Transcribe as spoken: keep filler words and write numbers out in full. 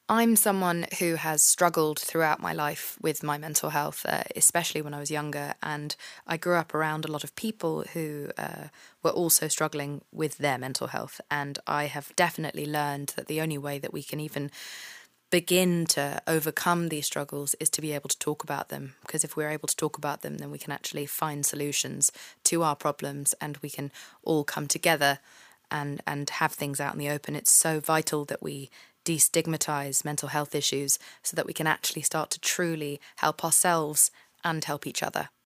I'm someone who has struggled throughout my life with my mental health, uh, especially when I was younger. And I grew up around a lot of people who uh, were also struggling with their mental health. And I have definitely learned that the only way that we can even begin to overcome these struggles is to be able to talk about them. Because if we're able to talk about them, then we can actually find solutions to our problems and we can all come together and and have things out in the open. It's so vital that we destigmatize mental health issues so that we can actually start to truly help ourselves and help each other.